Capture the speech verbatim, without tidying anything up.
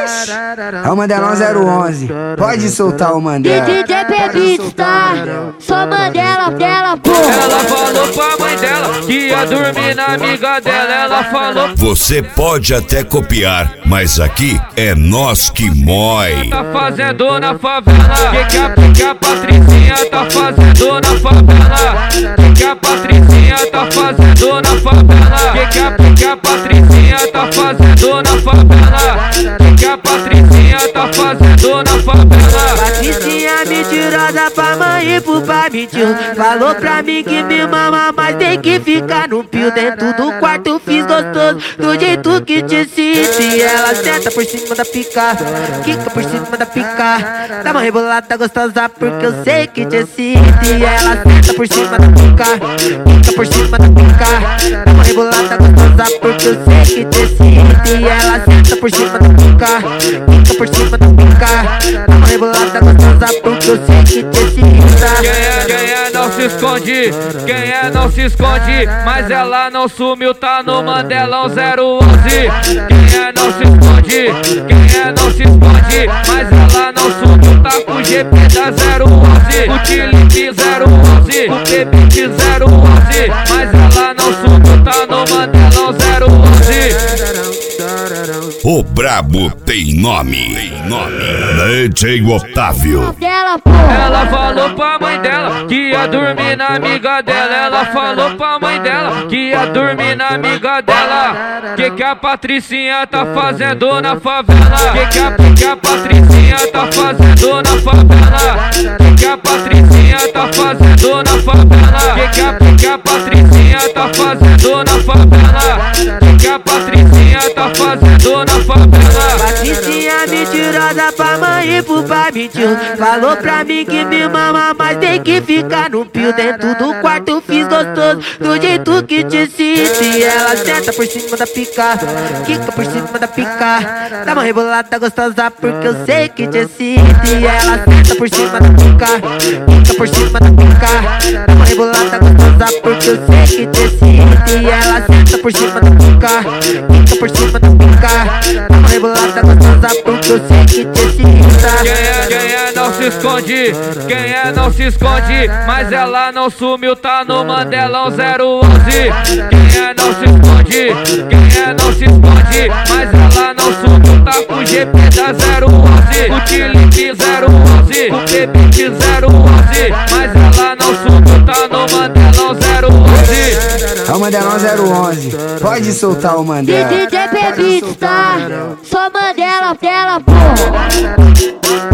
É o Mandelão zero onze. Pode soltar o Mandela. D J Pebits, tá? Só Mandela dela, pô. Ela falou pra mãe dela que ia dormir na amiga dela. Ela falou: você pode até copiar, mas aqui é nós que mói. Tá fazendo na favela? Que que a, que a Patricinha tá fazendo na favela? Que que a Patricinha tá fazendo na favela? Que que a, que a Patricinha tá fazendo na favela? Que que a Patricinha tá fazendo na favela? Patricinha mentirosa pra mãe e pro pai mentiu. Falou pra mim que me mama, mas tem que ficar no pio. Dentro do quarto fiz gostoso, do jeito que te sinto. Ela senta por cima da pica, quica por cima da pica. Dá uma rebolada gostosa porque eu sei que te sinto. Ela senta por cima da pica, quica por cima da pica. Dá uma rebolada gostosa porque eu sei que te sinto. Ela senta por cima da pica, quica por cima da pica. Dá uma rebolada gostosa porque eu sei que te sinto. Quem é, quem é não se esconde, quem é não se esconde, mas ela não sumiu, tá no Mandelão zero onze. Quem é não se esconde, quem é não se esconde, mas ela não sumiu, tá com o G P da zero onze, o Tilip zero onze, o Pebit zero onze, mas ela não sumiu, tá no Mandelão zero onze. O brabo tem nome, tem nome. D J Otávio. Ela falou pra mãe dela que ia dormir na amiga dela. Ela falou pra mãe dela que ia dormir na amiga dela. Que que a Patricinha tá fazendo na favela? Que que a, que a Patricinha tá fazendo na favela? Que que a Patricinha tá fazendo na favela? Que que a, que a Patricinha tá fazendo na favela? Que que a Patricinha tá fazendo na favela? Patricinha mentirosa pra mãe e pro pai mentiu. Falou pra mim que me mama, mas tem que ficar no pio. Dentro do quarto fiz gostoso, do jeito que te sinto. Ela senta por cima da pica, quica por cima da pica. Dá uma rebolada gostosa porque eu sei que te sinto. Ela senta por cima da pica, quica por cima da pica. Dá uma rebolada gostosa porque eu sei que te sinto. Ela senta por cima da pica, quica por cima da pica. Dá uma rebolada gostosa porque eu sei que te sinto. Quem é, quem é não se esconde, quem é não se esconde, mas ela não sumiu, tá no Mandelão zero onze. Quem é não se esconde, quem é não se esconde, mas ela não sumiu, tá com o G P da zero onze, o Tilip zero onze, o Pebit zero onze, mas ela não sumiu, tá no Mandelão zero onze. É o Mandelão zero onze. Pode soltar o Mandela. D J Pebits, tá? Só Mandela dela, pô.